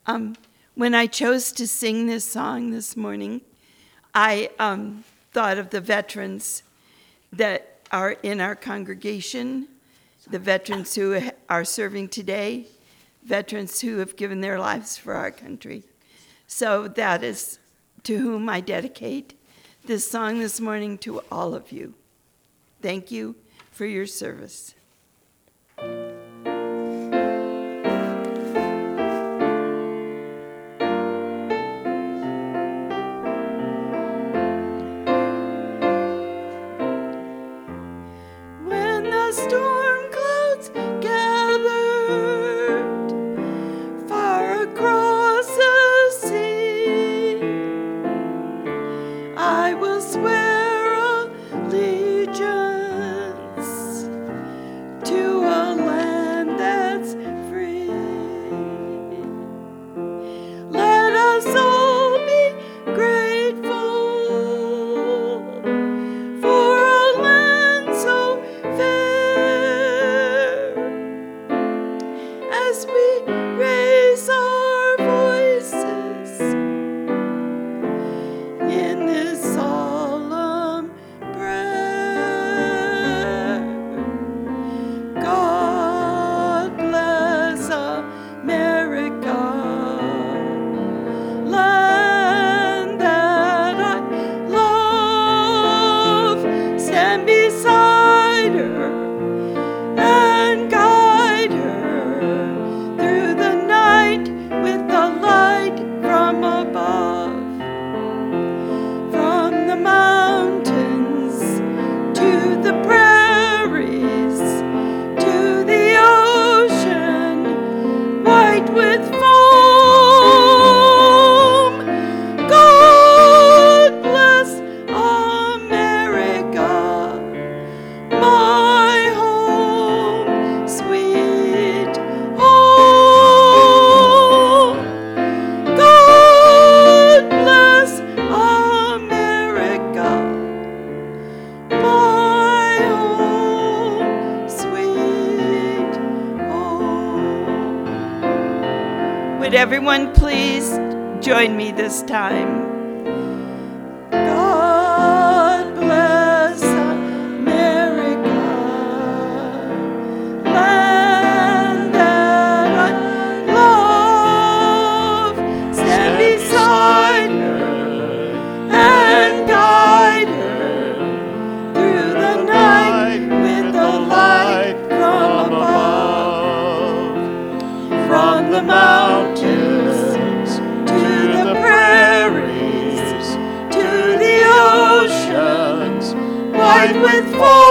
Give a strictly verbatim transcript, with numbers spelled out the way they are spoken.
Um, when I chose to sing this song this morning, I um, thought of the veterans that are in our congregation, the veterans who are serving today, veterans who have given their lives for our country. So that is to whom I dedicate this song this morning, to all of you. Thank you for your service. When the storm clouds gathered far across the sea, I will swear allegiance to a land that's free. Let us all be grateful for a land so fair, as we raise our voices in this solemn prayer. God bless America, land that I love. Stand beside her and guide her through the night with the light from above. From the mountains to the prairies to the ocean white with foam. God bless America, my home, sweet home. God bless America, my home, sweet home. Would everyone please join me this time? God bless America, land that I love. Stand beside her and guide her through the night with the light from above. From the mountains to the prairies to the oceans white with foam.